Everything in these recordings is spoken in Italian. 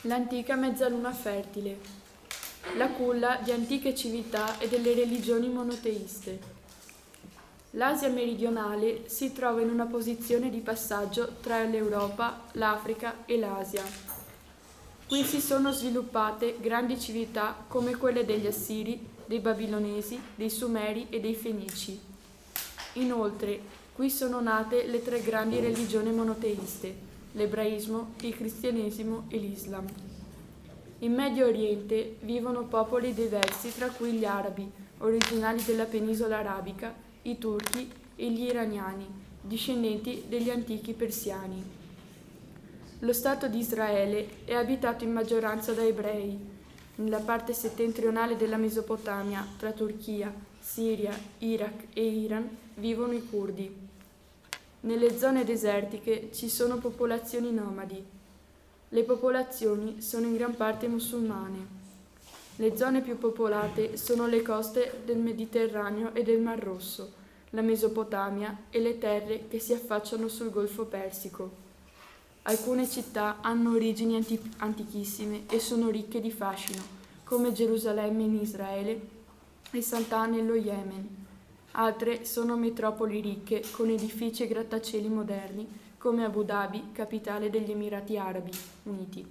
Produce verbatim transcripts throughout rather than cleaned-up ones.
L'antica mezzaluna fertile, la culla di antiche civiltà e delle religioni monoteiste. L'Asia meridionale si trova in una posizione di passaggio tra l'Europa, l'Africa e l'Asia. Qui si sono sviluppate grandi civiltà come quelle degli Assiri, dei Babilonesi, dei Sumeri e dei Fenici. Inoltre, qui sono nate le tre grandi religioni monoteiste, l'ebraismo, il cristianesimo e l'Islam. In Medio Oriente vivono popoli diversi, tra cui gli arabi, originali della penisola arabica, i turchi e gli iraniani, discendenti degli antichi persiani. Lo Stato di Israele è abitato in maggioranza da ebrei. Nella parte settentrionale della Mesopotamia, tra Turchia, Siria, Iraq e Iran, vivono i curdi. Nelle zone desertiche ci sono popolazioni nomadi. Le popolazioni sono in gran parte musulmane. Le zone più popolate sono le coste del Mediterraneo e del Mar Rosso, la Mesopotamia e le terre che si affacciano sul Golfo Persico. Alcune città hanno origini anti- antichissime e sono ricche di fascino, come Gerusalemme in Israele e Sant'A nello Yemen. Altre sono metropoli ricche con edifici e grattacieli moderni, come Abu Dhabi, capitale degli Emirati Arabi Uniti.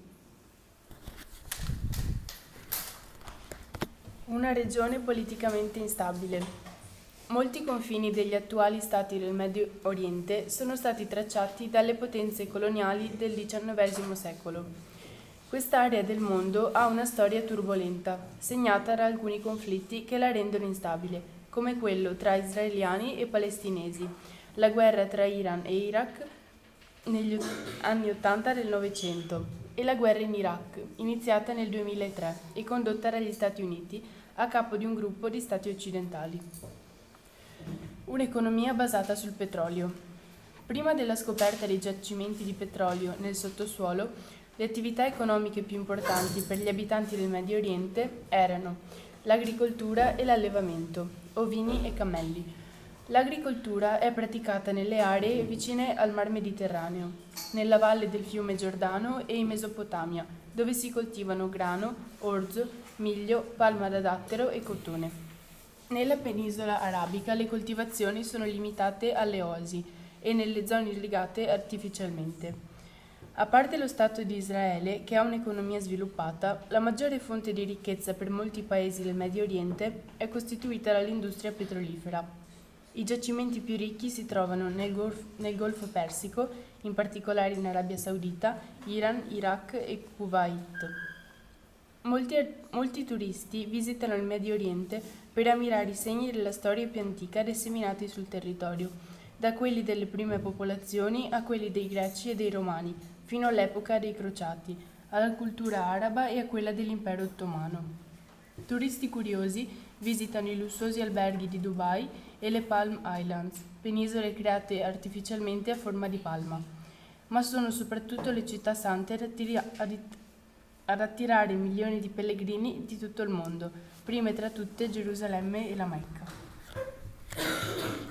Una regione politicamente instabile. Molti confini degli attuali stati del Medio Oriente sono stati tracciati dalle potenze coloniali del diciannovesimo secolo. Quest'area del mondo ha una storia turbolenta, segnata da alcuni conflitti che la rendono instabile, come quello tra israeliani e palestinesi, la guerra tra Iran e Iraq negli anni ottanta del Novecento e la guerra in Iraq, iniziata nel duemilatré e condotta dagli Stati Uniti a capo di un gruppo di stati occidentali. Un'economia basata sul petrolio. Prima della scoperta dei giacimenti di petrolio nel sottosuolo, le attività economiche più importanti per gli abitanti del Medio Oriente erano l'agricoltura e l'allevamento, ovini e cammelli. L'agricoltura è praticata nelle aree vicine al Mar Mediterraneo, nella valle del fiume Giordano e in Mesopotamia, dove si coltivano grano, orzo, miglio, palma da dattero e cotone. Nella penisola arabica le coltivazioni sono limitate alle oasi e nelle zone irrigate artificialmente. A parte lo Stato di Israele, che ha un'economia sviluppata, la maggiore fonte di ricchezza per molti paesi del Medio Oriente è costituita dall'industria petrolifera. I giacimenti più ricchi si trovano nel, Golf- nel Golfo Persico, in particolare in Arabia Saudita, Iran, Iraq e Kuwait. Molti, molti turisti visitano il Medio Oriente per ammirare i segni della storia più antica disseminati sul territorio, da quelli delle prime popolazioni a quelli dei Greci e dei Romani, fino all'epoca dei Crociati, alla cultura araba e a quella dell'Impero Ottomano. Turisti curiosi visitano i lussuosi alberghi di Dubai e le Palm Islands, penisole create artificialmente a forma di palma, ma sono soprattutto le città sante ad, attira- ad, ad attirare milioni di pellegrini di tutto il mondo, prime tra tutte Gerusalemme e la Mecca.